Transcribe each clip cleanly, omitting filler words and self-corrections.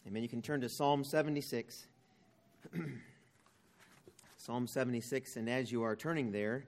Amen. You can turn to Psalm 76. Psalm 76, and as you are turning there,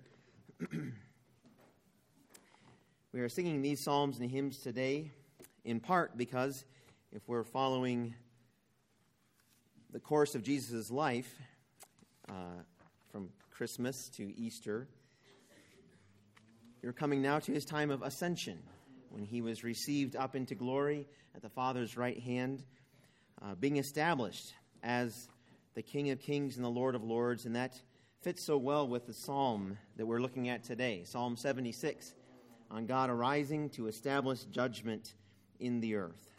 we are singing these psalms and hymns today, in part because if we're following the course of Jesus' life, from Christmas to Easter, you're coming now to his time of ascension, when he was received up into glory at the Father's right hand, being established as the King of Kings and the Lord of Lords, and that fits so well with the psalm that we're looking at today, Psalm 76, on God arising to establish judgment in the earth.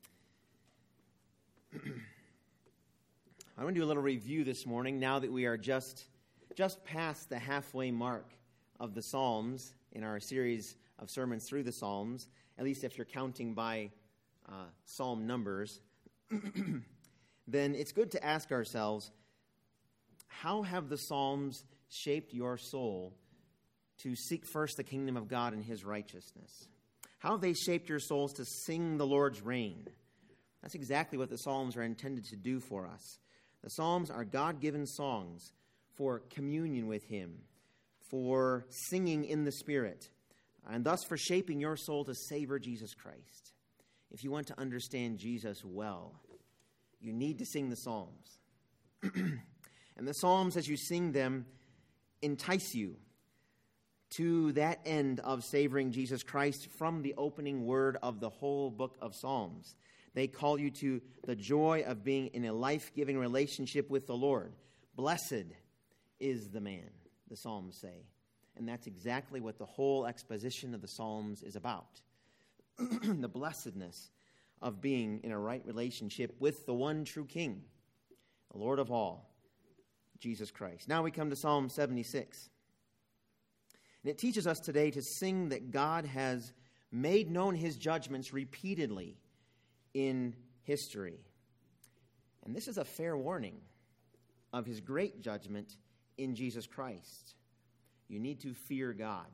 I want to do a little review this morning, now that we are just past the halfway mark of the Psalms in our series of sermons through the Psalms, at least if you're counting by psalm numbers. Then it's good to ask ourselves, how have the Psalms shaped your soul to seek first the kingdom of God and his righteousness? How have they shaped your souls to sing the Lord's reign? That's exactly what the Psalms are intended to do for us. The Psalms are God-given songs for communion with him, for singing in the Spirit, and thus for shaping your soul to savor Jesus Christ. If you want to understand Jesus well, you need to sing the Psalms. And the Psalms, as you sing them, entice you to that end of savoring Jesus Christ from the opening word of the whole book of Psalms. They call you to the joy of being in a life-giving relationship with the Lord. Blessed is the man, the Psalms say. And that's exactly what the whole exposition of the Psalms is about. The blessedness of being in a right relationship with the one true King, the Lord of all, Jesus Christ. Now we come to Psalm 76. And it teaches us today to sing that God has made known his judgments repeatedly in history. And this is a fair warning of his great judgment in Jesus Christ. You need to fear God.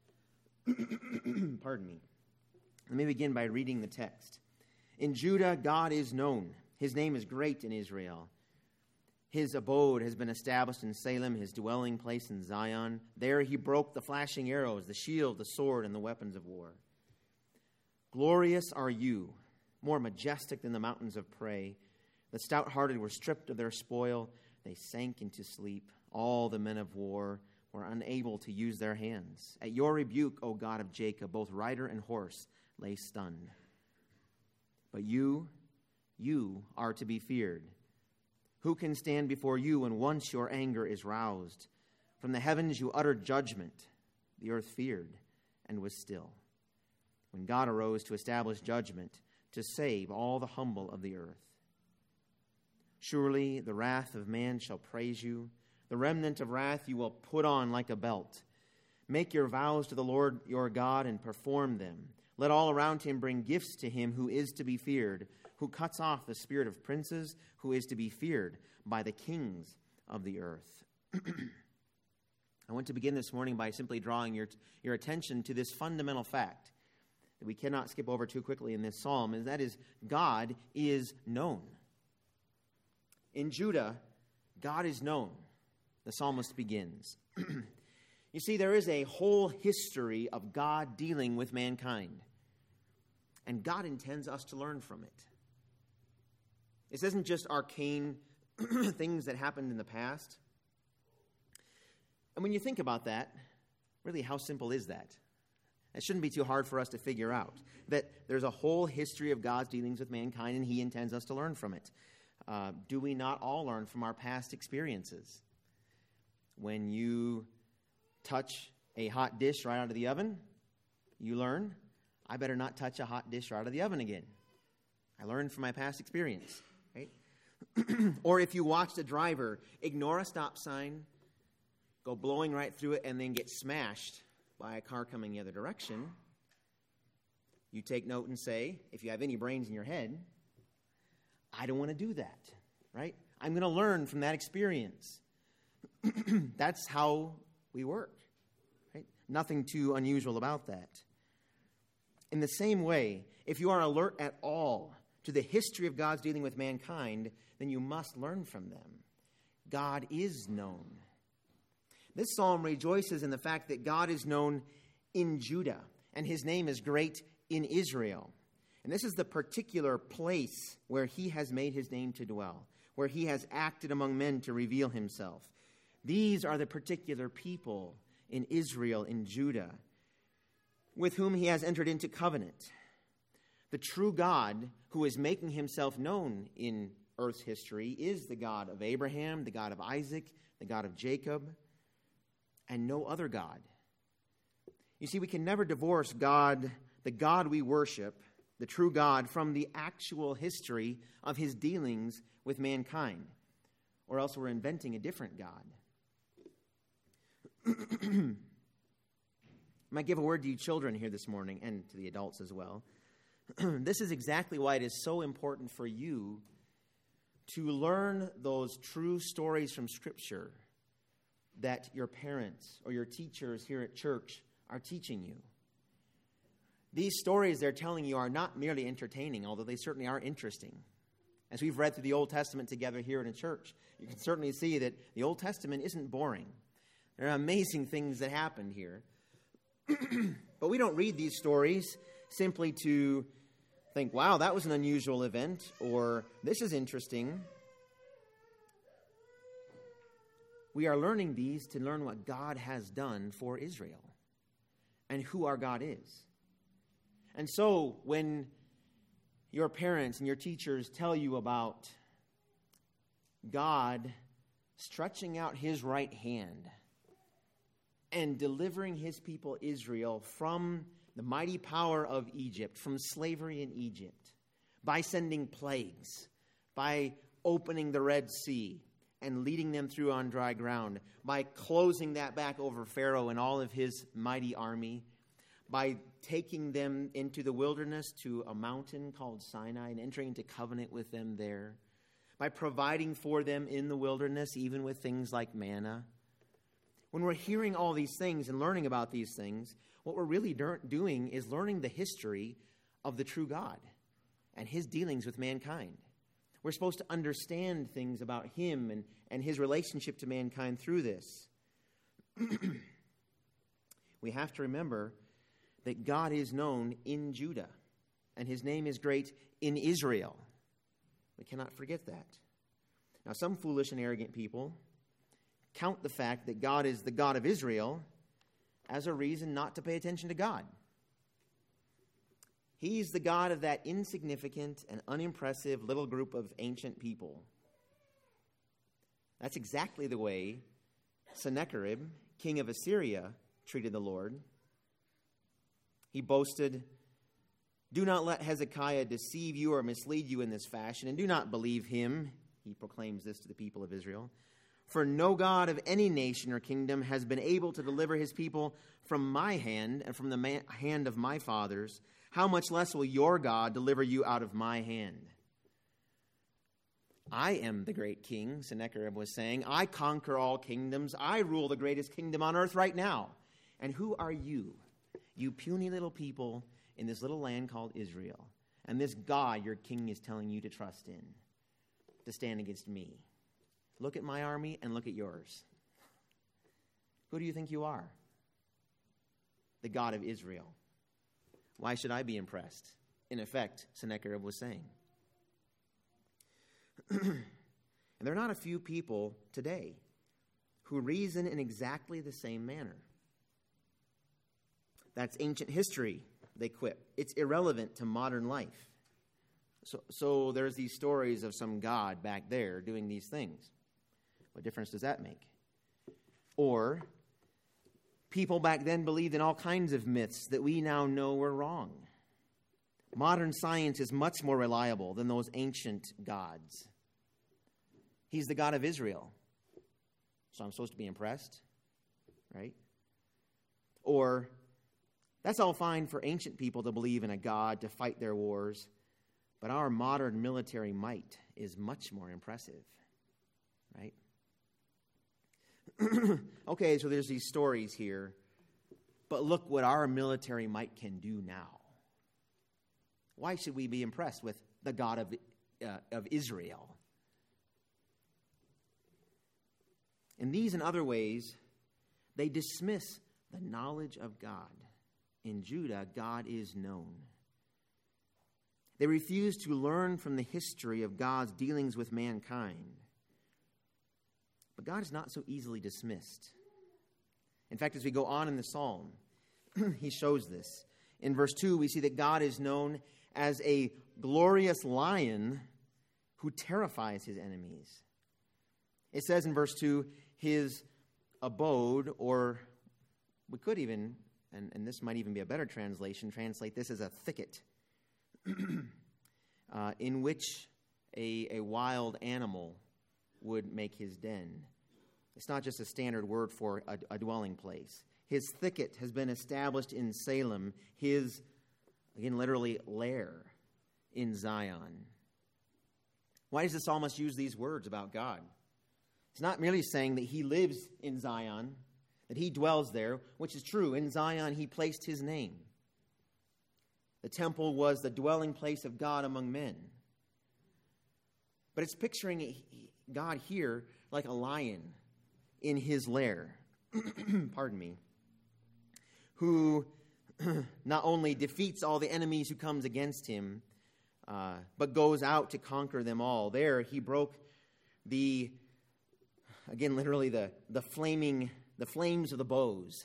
Pardon me. Let me begin by reading the text. In Judah, God is known. His name is great in Israel. His abode has been established in Salem, his dwelling place in Zion. There he broke the flashing arrows, the shield, the sword, and the weapons of war. Glorious are you, more majestic than the mountains of prey. The stout-hearted were stripped of their spoil. They sank into sleep. All the men of war were unable to use their hands. At your rebuke, O God of Jacob, both rider and horse lay stunned. But you are to be feared. Who can stand before you when once your anger is roused? From the heavens you uttered judgment. The earth feared and was still. When God arose to establish judgment, to save all the humble of the earth. Surely the wrath of man shall praise you. The remnant of wrath you will put on like a belt. Make your vows to the Lord your God and perform them. Let all around him bring gifts to him who is to be feared, who cuts off the spirit of princes, who is to be feared by the kings of the earth. I want to begin this morning by simply drawing your attention to this fundamental fact that we cannot skip over too quickly in this psalm, and that is God is known. In Judah, God is known. The psalmist begins. You see, there is a whole history of God dealing with mankind. And God intends us to learn from it. This isn't just arcane things that happened in the past. And when you think about that, really, how simple is that? It shouldn't be too hard for us to figure out that there's a whole history of God's dealings with mankind, and he intends us to learn from it. Do we not all learn from our past experiences? When you touch a hot dish right out of the oven, you learn, I better not touch a hot dish right out of the oven again. I learned from my past experience, right? Or if you watched a driver ignore a stop sign, go blowing right through it, and then get smashed by a car coming the other direction, you take note and say, if you have any brains in your head, I don't want to do that, right? I'm going to learn from that experience. That's how we work, right? Nothing too unusual about that. In the same way, if you are alert at all to the history of God's dealing with mankind, then you must learn from them. God is known. This psalm rejoices in the fact that God is known in Judah, and his name is great in Israel. And this is the particular place where he has made his name to dwell, where he has acted among men to reveal himself. These are the particular people in Israel, in Judah, with whom he has entered into covenant. The true God who is making himself known in earth's history is the God of Abraham, the God of Isaac, the God of Jacob, and no other God. You see, we can never divorce God, the God we worship, the true God, from the actual history of his dealings with mankind, or else we're inventing a different God. I might give a word to you children here this morning, and to the adults as well. This is exactly why it is so important for you to learn those true stories from Scripture that your parents or your teachers here at church are teaching you. These stories they're telling you are not merely entertaining, although they certainly are interesting. As we've read through the Old Testament together here in a church, you can certainly see that the Old Testament isn't boring. There are amazing things that happened here. But we don't read these stories simply to think, wow, that was an unusual event, or this is interesting. We are learning these to learn what God has done for Israel and who our God is. And so when your parents and your teachers tell you about God stretching out his right hand and delivering his people Israel from the mighty power of Egypt, from slavery in Egypt, by sending plagues, by opening the Red Sea and leading them through on dry ground, by closing that back over Pharaoh and all of his mighty army, by taking them into the wilderness to a mountain called Sinai and entering into covenant with them there, by providing for them in the wilderness, even with things like manna. When we're hearing all these things and learning about these things, what we're really doing is learning the history of the true God and his dealings with mankind. We're supposed to understand things about him and his relationship to mankind through this. We have to remember that God is known in Judah, and his name is great in Israel. We cannot forget that. Now, some foolish and arrogant people count the fact that God is the God of Israel as a reason not to pay attention to God. He's the God of that insignificant and unimpressive little group of ancient people. That's exactly the way Sennacherib, king of Assyria, treated the Lord. He boasted, "Do not let Hezekiah deceive you or mislead you in this fashion, and do not believe him." He proclaims this to the people of Israel. "For no God of any nation or kingdom has been able to deliver his people from my hand and from the hand of my fathers. How much less will your God deliver you out of my hand?" I am the great king, Sennacherib was saying. I conquer all kingdoms. I rule the greatest kingdom on earth right now. And who are you, you puny little people in this little land called Israel, and this God your king is telling you to trust in, to stand against me? Look at my army and look at yours. Who do you think you are? The God of Israel. Why should I be impressed? In effect, Sennacherib was saying. And there are not a few people today who reason in exactly the same manner. That's ancient history, they quip. It's irrelevant to modern life. So there's these stories of some God back there doing these things. What difference does that make? Or people back then believed in all kinds of myths that we now know were wrong. Modern science is much more reliable than those ancient gods. He's the God of Israel, so I'm supposed to be impressed, right? Or that's all fine for ancient people to believe in a God to fight their wars, but our modern military might is much more impressive, right? Okay, so there's these stories here, but look what our military might can do now. Why should we be impressed with the God of Israel. In these and other ways, they dismiss the knowledge of God. In Judah, God is known. They refuse to learn from the history of God's dealings with mankind. But God is not so easily dismissed. In fact, as we go on in the psalm, he shows this. In verse 2, we see that God is known as a glorious lion who terrifies his enemies. It says in verse 2, his abode, or we could even, and this might even be a better translation, translate this as a thicket, in which a wild animal would make his den. It's not just a standard word for a dwelling place. His thicket has been established in Salem, his, again, literally lair in Zion. Why does the psalmist use these words about God? He's not merely saying that he lives in Zion, that he dwells there, which is true. In Zion, he placed his name. The temple was the dwelling place of God among men. But it's picturing God here like a lion in his lair, pardon me, who not only defeats all the enemies who comes against him, but goes out to conquer them all. There he broke literally the flames of the bows.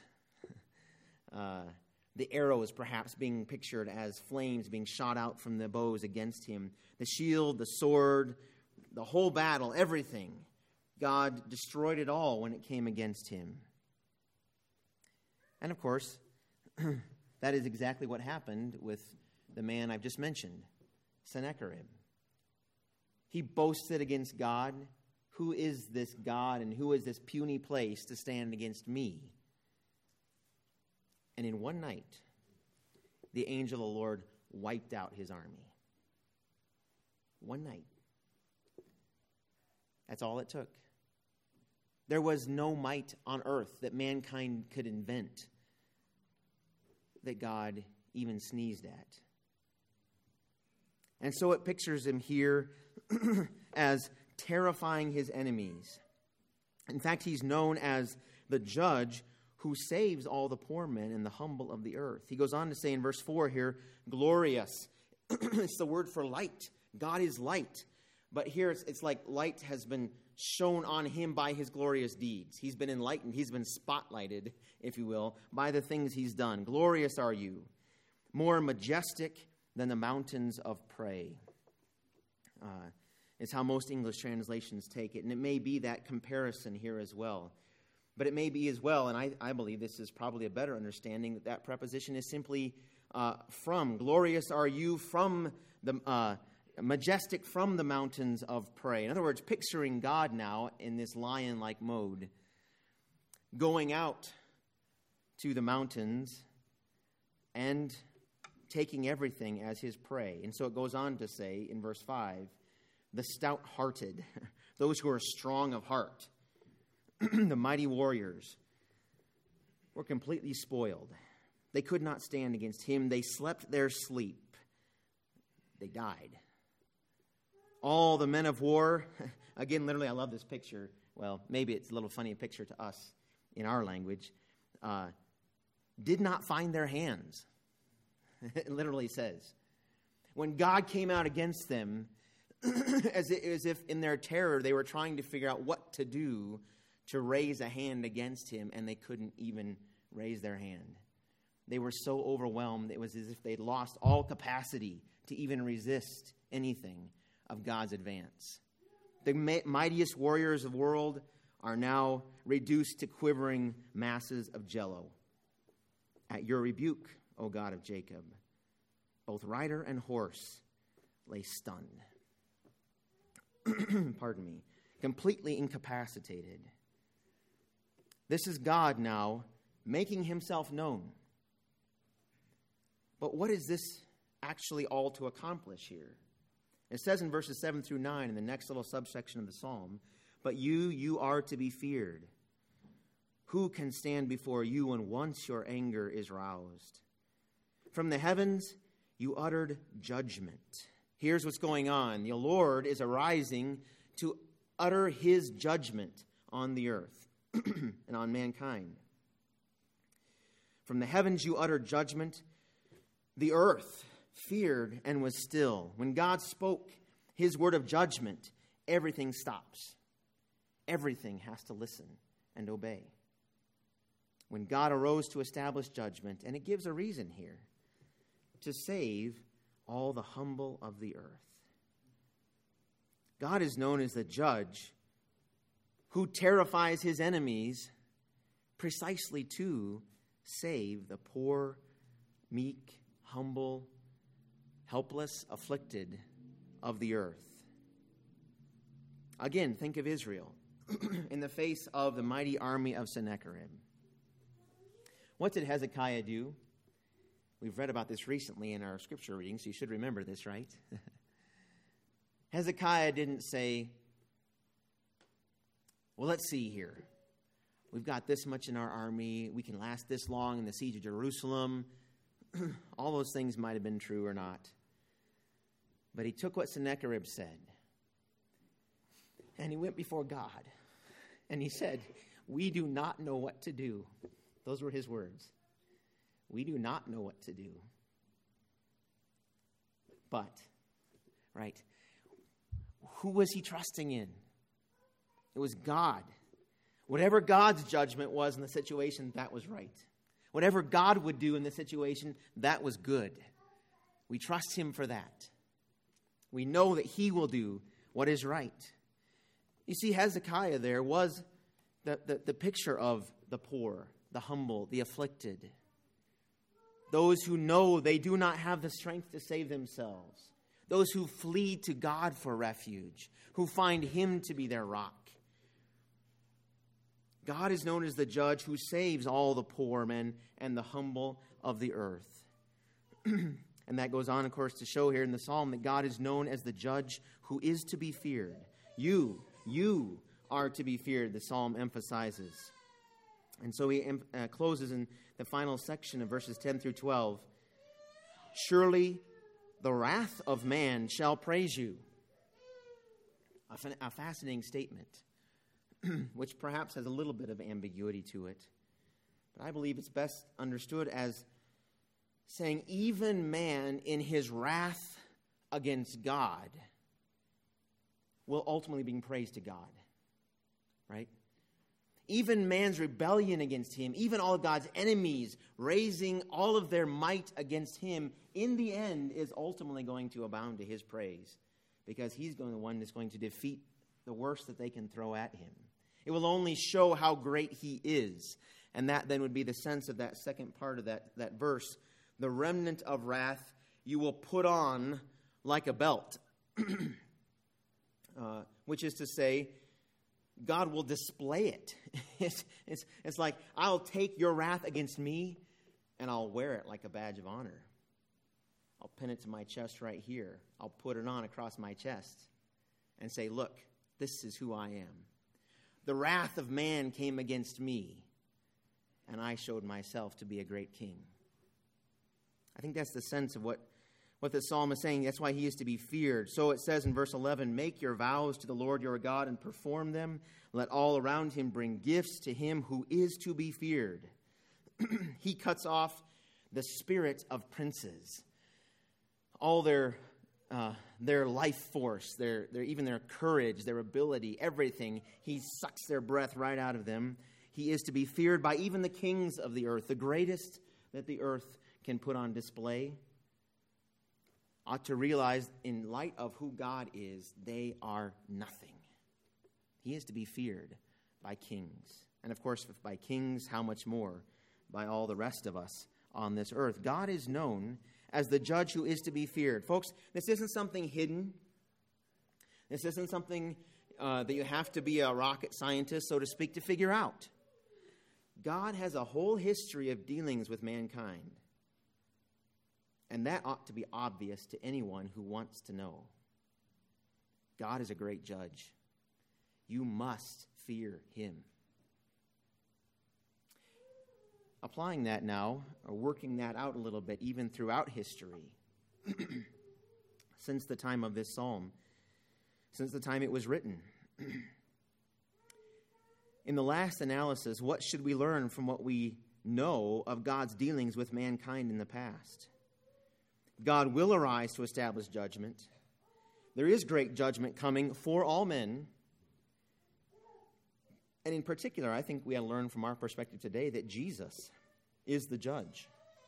The arrows perhaps being pictured as flames being shot out from the bows against him. The shield, the sword, the whole battle, everything. God destroyed it all when it came against him. And of course, that is exactly what happened with the man I've just mentioned, Sennacherib. He boasted against God. Who is this God and who is this puny place to stand against me? And in one night, the angel of the Lord wiped out his army. One night. That's all it took. There was no might on earth that mankind could invent that God even sneezed at. And so it pictures him here as terrifying his enemies. In fact, he's known as the judge who saves all the poor men and the humble of the earth. He goes on to say in verse 4 here, glorious. It's the word for light. God is light. But here it's like light has been shone on him by his glorious deeds. He's been enlightened. He's been spotlighted, if you will, by the things he's done. Glorious are you, more majestic than the mountains of prey. It's how most English translations take it. And it may be that comparison here as well. But it may be as well, and I believe this is probably a better understanding, that preposition is simply from. Glorious are you from the majestic from the mountains of prey. In other words, picturing God now in this lion-like mode, going out to the mountains and taking everything as his prey. And so it goes on to say in verse 5, the stout-hearted, those who are strong of heart, the mighty warriors, were completely spoiled. They could not stand against him. They slept their sleep. They died. All the men of war, again, literally, I love this picture. Well, maybe it's a little funny picture to us in our language. Did not find their hands. It literally says. When God came out against them, as if in their terror they were trying to figure out what to do to raise a hand against him, and they couldn't even raise their hand. They were so overwhelmed, it was as if they'd lost all capacity to even resist anything of God's advance. The mightiest warriors of the world are now reduced to quivering masses of jello. At your rebuke, O God of Jacob, both rider and horse lay stunned. Pardon me. Completely incapacitated. This is God now making himself known. But what is this actually all to accomplish here? It says in verses 7 through 9 in the next little subsection of the psalm, but you are to be feared. Who can stand before you when once your anger is roused? From the heavens you uttered judgment. Here's what's going on. The Lord is arising to utter his judgment on the earth and on mankind. From the heavens you uttered judgment. The earth feared and was still. When God spoke his word of judgment, everything stops. Everything has to listen and obey. When God arose to establish judgment, and it gives a reason here, to save all the humble of the earth. God is known as the judge who terrifies his enemies precisely to save the poor, meek, humble, helpless, afflicted of the earth. Again, think of Israel in the face of the mighty army of Sennacherib. What did Hezekiah do? We've read about this recently in our scripture reading, so you should remember this, right? Hezekiah didn't say, well, let's see here. We've got this much in our army. We can last this long in the siege of Jerusalem. All those things might have been true or not. But he took what Sennacherib said, and he went before God. And he said, we do not know what to do. Those were his words. We do not know what to do. But, right, who was he trusting in? It was God. Whatever God's judgment was in the situation, that was right. Whatever God would do in the situation, that was good. We trust him for that. We know that he will do what is right. You see, Hezekiah there was the picture of the poor, the humble, the afflicted. Those who know they do not have the strength to save themselves. Those who flee to God for refuge, who find him to be their rock. God is known as the judge who saves all the poor men and the humble of the earth. And that goes on, of course, to show here in the psalm that God is known as the judge who is to be feared. You are to be feared, the psalm emphasizes. And so he closes in the final section of verses 10 through 12. Surely the wrath of man shall praise you. A fascinating statement, which perhaps has a little bit of ambiguity to it. But I believe it's best understood as saying even man in his wrath against God will ultimately bring praise to God. Right? Even man's rebellion against him, even all of God's enemies raising all of their might against him, in the end is ultimately going to abound to his praise, because he's the one that's going to defeat the worst that they can throw at him. It will only show how great he is. And that then would be the sense of that second part of that verse. The remnant of wrath you will put on like a belt. Which is to say, God will display it. It's like, I'll take your wrath against me and I'll wear it like a badge of honor. I'll pin it to my chest right here. I'll put it on across my chest and say, look, this is who I am. The wrath of man came against me, and I showed myself to be a great king. I think that's the sense of what the psalm is saying. That's why he is to be feared. So it says in verse 11, make your vows to the Lord your God and perform them. Let all around him bring gifts to him who is to be feared. He cuts off the spirit of princes. All their life force, even their courage, their ability, everything. He sucks their breath right out of them. He is to be feared by even the kings of the earth, the greatest that the earth can put on display. Ought to realize, in light of who God is, they are nothing. He is to be feared by kings. And of course, if by kings, how much more by all the rest of us on this earth. God is known as the judge who is to be feared. Folks, this isn't something hidden. This isn't something that you have to be a rocket scientist, so to speak, to figure out. God has a whole history of dealings with mankind. And that ought to be obvious to anyone who wants to know. God is a great judge. You must fear him. Applying that now, or working that out a little bit, even throughout history. since the time of this psalm, since the time it was written. In the last analysis, what should we learn from what we know of God's dealings with mankind in the past? God will arise to establish judgment. There is great judgment coming for all men. And in particular, I think we have learned from our perspective today that Jesus is the judge.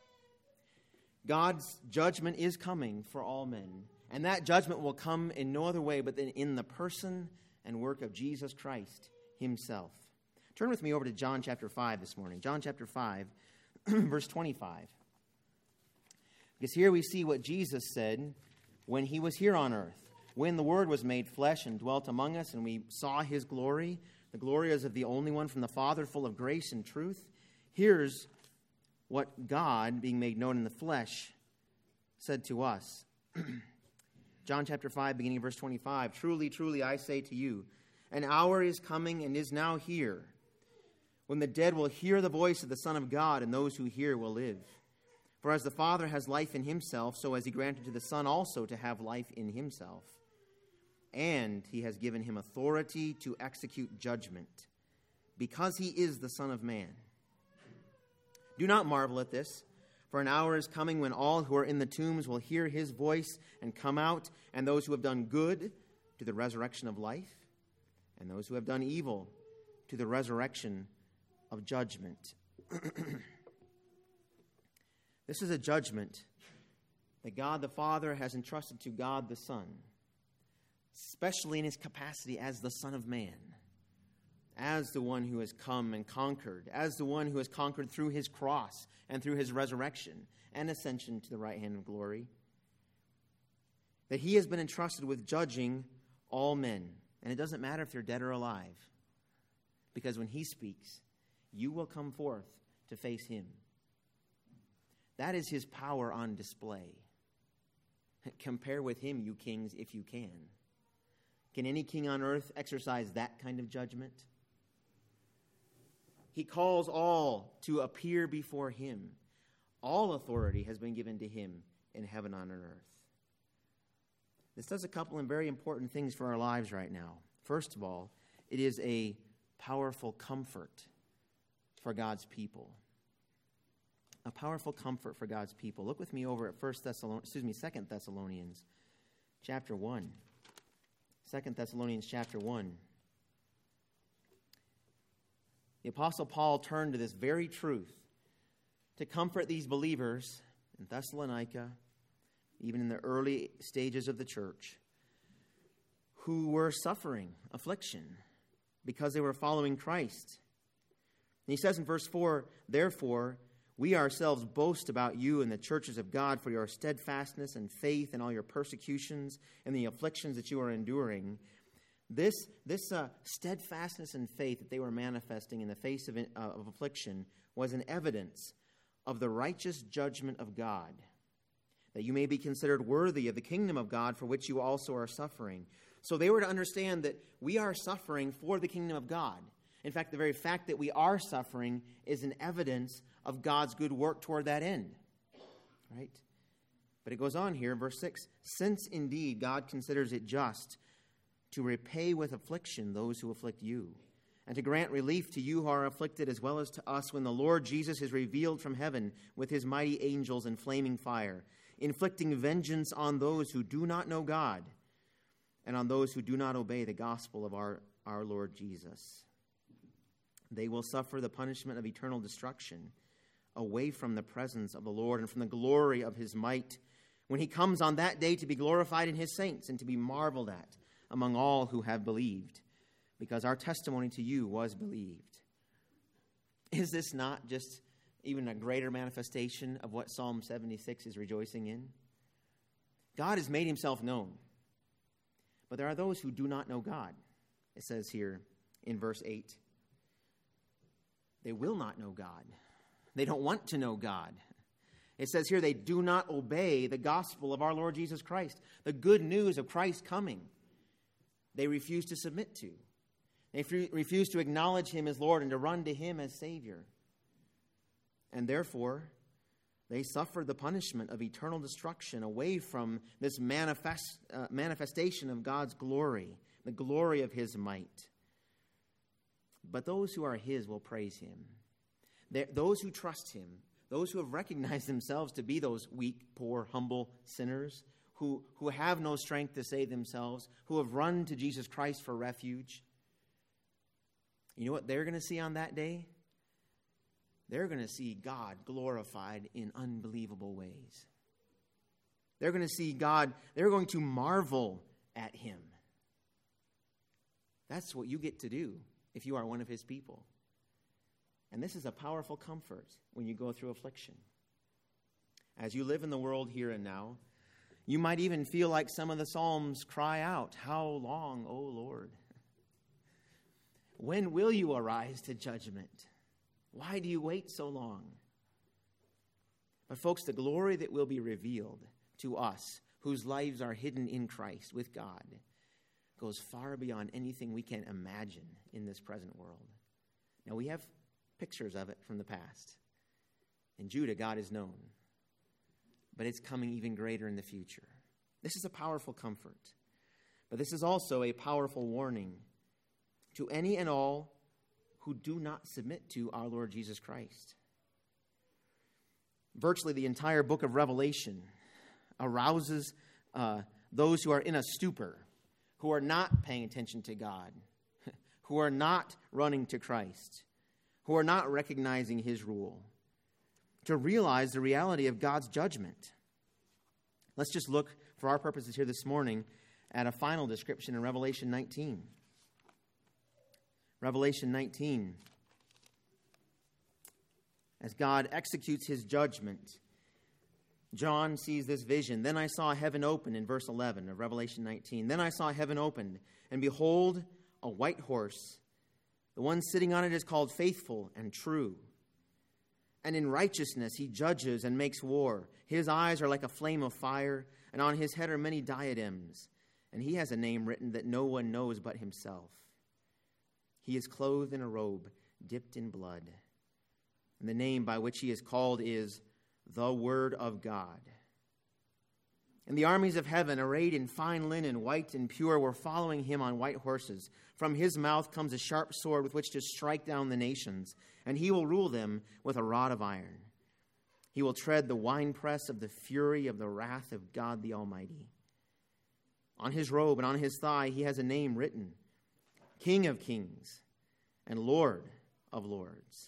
God's judgment is coming for all men. And that judgment will come in no other way but in the person and work of Jesus Christ himself. Turn with me over to John chapter 5 this morning. John chapter 5, verse 25. Because here we see what Jesus said when he was here on earth. When the Word was made flesh and dwelt among us and we saw his glory, the glory is of the only one from the Father, full of grace and truth. Here's what God, being made known in the flesh, said to us. John chapter 5, beginning of verse 25. Truly, truly, I say to you, an hour is coming and is now here, when the dead will hear the voice of the Son of God, and those who hear will live. For as the Father has life in himself, so has he granted to the Son also to have life in himself. And he has given him authority to execute judgment, because he is the Son of Man. Do not marvel at this, for an hour is coming when all who are in the tombs will hear his voice and come out, and those who have done good to the resurrection of life, and those who have done evil to the resurrection of judgment. This is a judgment that God the Father has entrusted to God the Son, especially in his capacity as the Son of Man, as the one who has come and conquered, as the one who has conquered through his cross and through his resurrection and ascension to the right hand of glory, that he has been entrusted with judging all men. And it doesn't matter if they're dead or alive, because when he speaks, you will come forth to face him. That is his power on display. Compare with him, you kings, if you can. Can any king on earth exercise that kind of judgment? He calls all to appear before him. All authority has been given to him in heaven and on earth. This does a couple of very important things for our lives right now. First of all, it is a powerful comfort for God's people. A powerful comfort for God's people. Look with me over at 2 Thessalonians chapter 1. 2 Thessalonians chapter 1. The Apostle Paul turned to this very truth to comfort these believers in Thessalonica, even in the early stages of the church, who were suffering affliction because they were following Christ. And he says in verse 4, therefore, we ourselves boast about you in the churches of God for your steadfastness and faith and all your persecutions and the afflictions that you are enduring. This steadfastness and faith that they were manifesting in the face of affliction was an evidence of the righteous judgment of God, that you may be considered worthy of the kingdom of God for which you also are suffering. So they were to understand that we are suffering for the kingdom of God. In fact, the very fact that we are suffering is an evidence of God's good work toward that end. Right? But it goes on here in verse 6. Since indeed God considers it just to repay with affliction those who afflict you, and to grant relief to you who are afflicted as well as to us when the Lord Jesus is revealed from heaven with his mighty angels in flaming fire, inflicting vengeance on those who do not know God and on those who do not obey the gospel of our Lord Jesus. They will suffer the punishment of eternal destruction away from the presence of the Lord and from the glory of his might, when he comes on that day to be glorified in his saints and to be marveled at among all who have believed, because our testimony to you was believed. Is this not just even a greater manifestation of what Psalm 76 is rejoicing in? God has made himself known, but there are those who do not know God. It says here in verse 8, they will not know God. They don't want to know God. It says here they do not obey the gospel of our Lord Jesus Christ, the good news of Christ coming. They refuse to submit to. They refuse to acknowledge him as Lord and to run to him as Savior. And therefore, They suffered the punishment of eternal destruction away from this manifestation of God's glory, the glory of his might. But those who are his will praise him. Those who trust him, those who have recognized themselves to be those weak, poor, humble sinners, who have no strength to save themselves, who have run to Jesus Christ for refuge. You know what they're going to see on that day? They're going to see God glorified in unbelievable ways. They're going to see God, they're going to marvel at him. That's what you get to do if you are one of his people. And this is a powerful comfort when you go through affliction. As you live in the world here and now, you might even feel like some of the Psalms cry out, "How long, O Lord? When will you arise to judgment? Why do you wait so long?" But folks, the glory that will be revealed to us, whose lives are hidden in Christ with God, goes far beyond anything we can imagine in this present world. Now, we have pictures of it from the past. In Judah, God is known. But it's coming even greater in the future. This is a powerful comfort. But this is also a powerful warning to any and all who do not submit to our Lord Jesus Christ. Virtually the entire book of Revelation arouses those who are in a stupor, who are not paying attention to God, who are not running to Christ, who are not recognizing his rule, to realize the reality of God's judgment. Let's just look, for our purposes here this morning, at a final description in Revelation 19. Revelation 19. As God executes his judgment, John sees this vision. Then I saw heaven open, in verse 11 of Revelation 19. Then I saw heaven opened, and behold, a white horse. The one sitting on it is called Faithful and True. And in righteousness he judges and makes war. His eyes are like a flame of fire, and on his head are many diadems. And he has a name written that no one knows but himself. He is clothed in a robe dipped in blood. And the name by which he is called is the Word of God. And the armies of heaven, arrayed in fine linen, white and pure, were following him on white horses. From his mouth comes a sharp sword with which to strike down the nations, and he will rule them with a rod of iron. He will tread the winepress of the fury of the wrath of God the Almighty. On his robe and on his thigh he has a name written, King of Kings and Lord of Lords.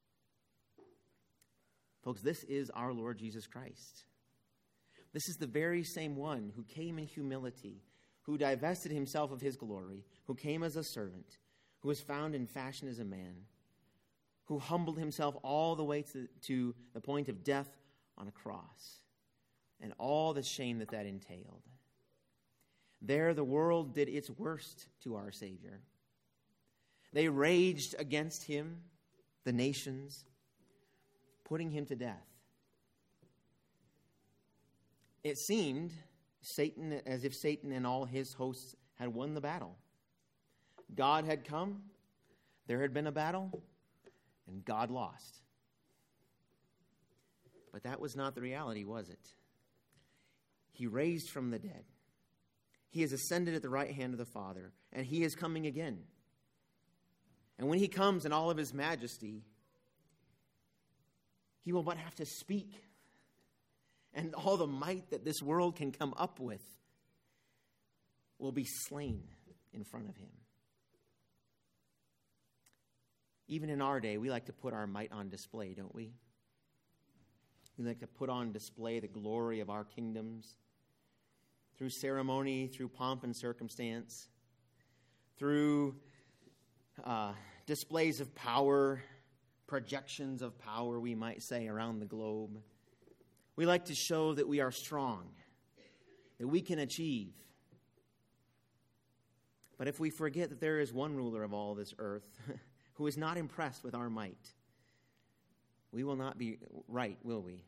Folks, this is our Lord Jesus Christ. This is the very same one who came in humility, who divested himself of his glory, who came as a servant, who was found in fashion as a man, who humbled himself all the way to the point of death on a cross, and all the shame that entailed. There the world did its worst to our Savior. They raged against him, the nations, putting him to death. It seemed as if Satan and all his hosts had won the battle. God had come, there had been a battle, and God lost. But that was not the reality, was it? He raised from the dead. He has ascended at the right hand of the Father, and he is coming again. And when he comes in all of his majesty, he will but have to speak. And all the might that this world can come up with will be slain in front of him. Even in our day, we like to put our might on display, don't we? We like to put on display the glory of our kingdoms through ceremony, through pomp and circumstance, through displays of power, projections of power, we might say, around the globe. We like to show that we are strong, that we can achieve. But if we forget that there is one ruler of all this earth who is not impressed with our might, we will not be right, will we?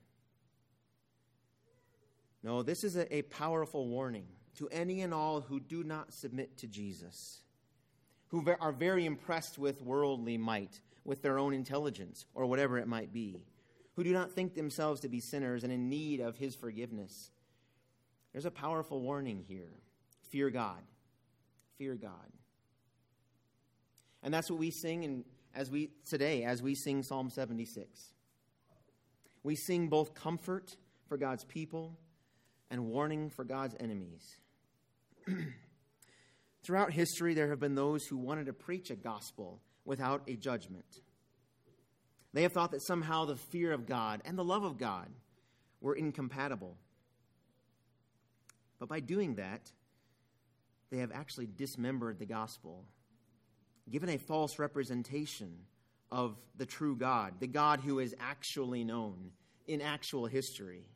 No, this is a powerful warning to any and all who do not submit to Jesus, who are very impressed with worldly might, with their own intelligence, or whatever it might be, who do not think themselves to be sinners and in need of his forgiveness. There's a powerful warning here. Fear God. Fear God. And that's what we sing as we sing Psalm 76. We sing both comfort for God's people and warning for God's enemies. Throughout history, there have been those who wanted to preach a gospel without a judgment. They have thought that somehow the fear of God and the love of God were incompatible. But by doing that, they have actually dismembered the gospel, given a false representation of the true God, the God who is actually known in actual history.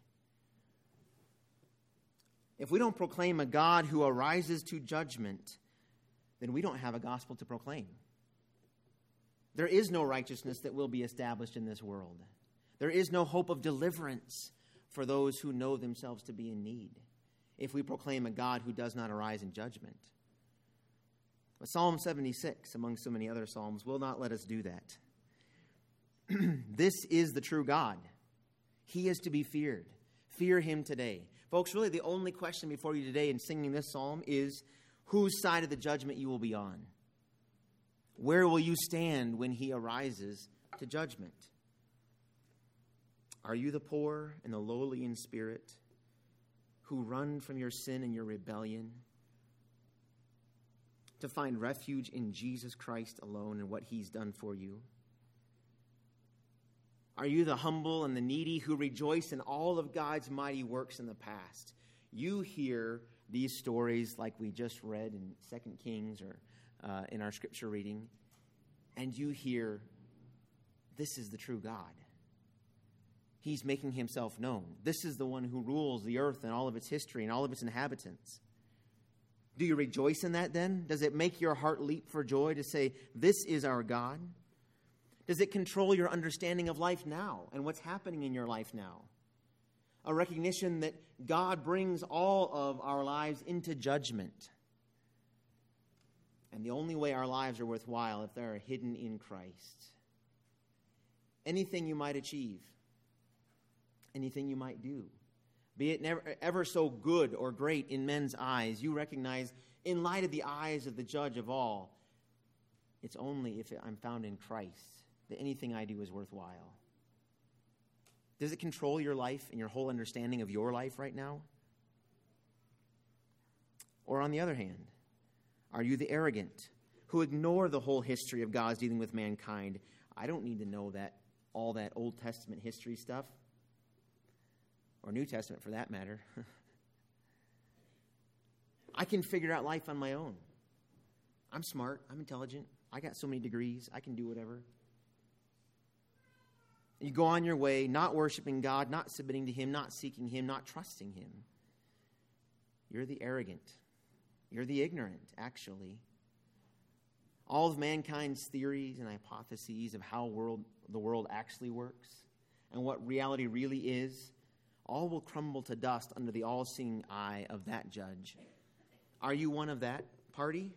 If we don't proclaim a God who arises to judgment, then we don't have a gospel to proclaim. There is no righteousness that will be established in this world. There is no hope of deliverance for those who know themselves to be in need if we proclaim a God who does not arise in judgment. But Psalm 76, among so many other psalms, will not let us do that. This is the true God. He is to be feared. Fear him today. Folks, really the only question before you today in singing this psalm is whose side of the judgment you will be on. Where will you stand when he arises to judgment? Are you the poor and the lowly in spirit who run from your sin and your rebellion to find refuge in Jesus Christ alone and what he's done for you? Are you the humble and the needy who rejoice in all of God's mighty works in the past? You hear these stories like we just read in 2 Kings or in our scripture reading, and you hear, this is the true God. He's making himself known. This is the one who rules the earth and all of its history and all of its inhabitants. Do you rejoice in that then? Does it make your heart leap for joy to say, this is our God? Does it control your understanding of life now and what's happening in your life now? A recognition that God brings all of our lives into judgment. And the only way our lives are worthwhile if they are hidden in Christ. Anything you might achieve, anything you might do, be it never, ever so good or great in men's eyes, you recognize in light of the eyes of the judge of all, it's only if I'm found in Christ that anything I do is worthwhile. Does it control your life and your whole understanding of your life right now? Or on the other hand, are you the arrogant who ignore the whole history of God's dealing with mankind? I don't need to know that all that Old Testament history stuff, or New Testament for that matter. I can figure out life on my own. I'm smart. I'm intelligent. I got so many degrees. I can do whatever. You go on your way, not worshiping God, not submitting to him, not seeking him, not trusting him. You're the arrogant. You're the ignorant, actually. All of mankind's theories and hypotheses of how the world actually works and what reality really is, all will crumble to dust under the all-seeing eye of that judge. Are you one of that party?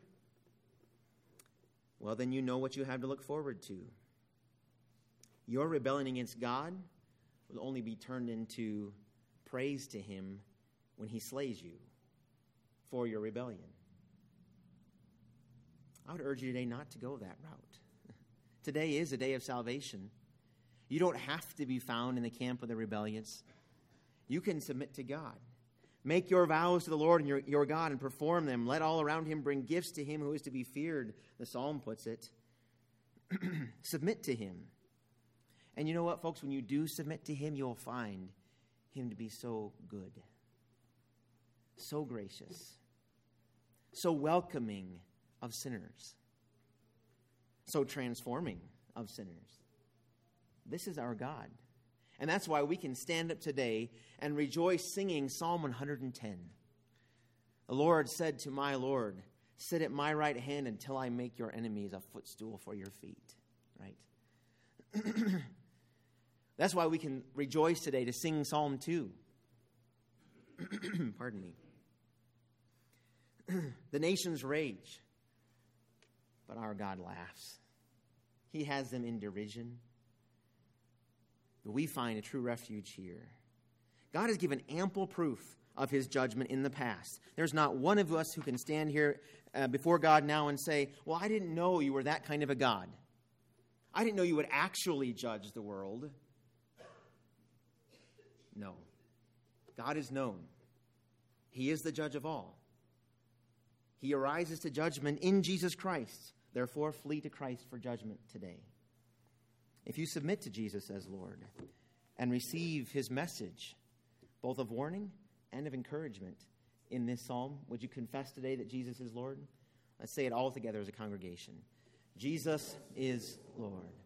Well, then you know what you have to look forward to. Your rebellion against God will only be turned into praise to him when he slays you for your rebellion. I would urge you today not to go that route. Today is a day of salvation. You don't have to be found in the camp of the rebellious. You can submit to God. Make your vows to the Lord and your God and perform them. Let all around him bring gifts to him who is to be feared, the psalm puts it. Submit to him. And you know what, folks? When you do submit to him, you'll find him to be so good, so gracious, so welcoming of sinners, so transforming of sinners. This is our God. And that's why we can stand up today and rejoice singing Psalm 110. The Lord said to my Lord, sit at my right hand until I make your enemies a footstool for your feet. Right? That's why we can rejoice today to sing Psalm 2. Pardon me. The nations rage, but our God laughs. He has them in derision. But we find a true refuge here. God has given ample proof of his judgment in the past. There's not one of us who can stand here before God now and say, well, I didn't know you were that kind of a God. I didn't know you would actually judge the world. No. God is known. He is the judge of all. He arises to judgment in Jesus Christ. Therefore, flee to Christ for judgment today. If you submit to Jesus as Lord and receive his message, both of warning and of encouragement in this psalm, would you confess today that Jesus is Lord? Let's say it all together as a congregation. Jesus is Lord.